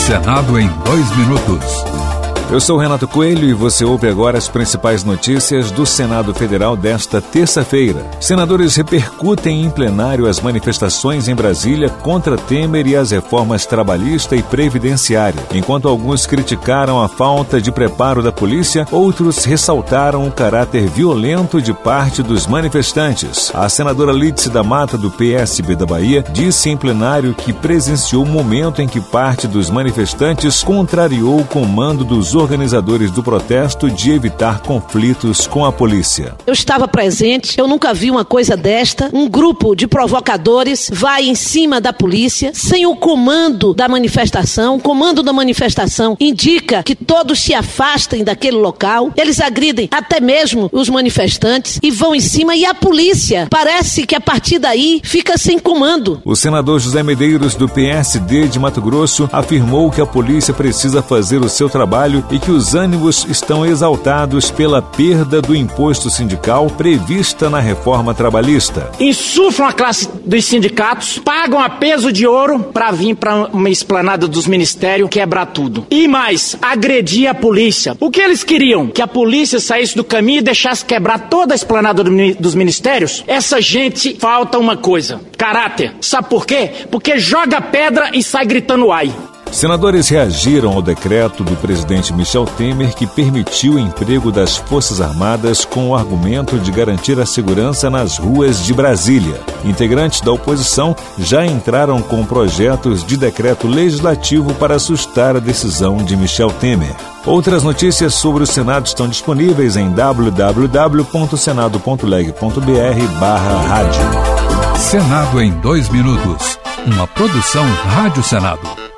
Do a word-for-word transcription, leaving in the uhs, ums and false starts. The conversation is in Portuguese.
Senado em dois minutos. Eu sou Renato Coelho e você ouve agora as principais notícias do Senado Federal desta terça-feira. Senadores repercutem em plenário as manifestações em Brasília contra Temer e as reformas trabalhista e previdenciária. Enquanto alguns criticaram a falta de preparo da polícia, outros ressaltaram o caráter violento de parte dos manifestantes. A senadora Lídice da Mata, do P S B da Bahia, disse em plenário que presenciou o momento em que parte dos manifestantes contrariou o comando dos organizadores do protesto de evitar conflitos com a polícia. Eu estava presente, eu nunca vi uma coisa desta. Um grupo de provocadores vai em cima da polícia, sem o comando da manifestação. O comando da manifestação indica que todos se afastem daquele local. Eles agridem até mesmo os manifestantes e vão em cima, e a polícia parece que a partir daí fica sem comando. O senador José Medeiros, do P S D de Mato Grosso, afirmou que a polícia precisa fazer o seu trabalho e que os ânimos estão exaltados pela perda do imposto sindical prevista na reforma trabalhista. Insuflam a classe dos sindicatos, pagam a peso de ouro para vir para uma esplanada dos ministérios quebrar tudo. E mais, agredir a polícia. O que eles queriam? Que a polícia saísse do caminho e deixasse quebrar toda a esplanada do, dos ministérios? Essa gente falta uma coisa: caráter. Sabe por quê? Porque joga pedra e sai gritando ai. Senadores reagiram ao decreto do presidente Michel Temer que permitiu o emprego das Forças Armadas com o argumento de garantir a segurança nas ruas de Brasília. Integrantes da oposição já entraram com projetos de decreto legislativo para assustar a decisão de Michel Temer. Outras notícias sobre o Senado estão disponíveis em w w w ponto senado ponto leg ponto b r barra rádio. Senado em dois minutos. Uma produção Rádio Senado.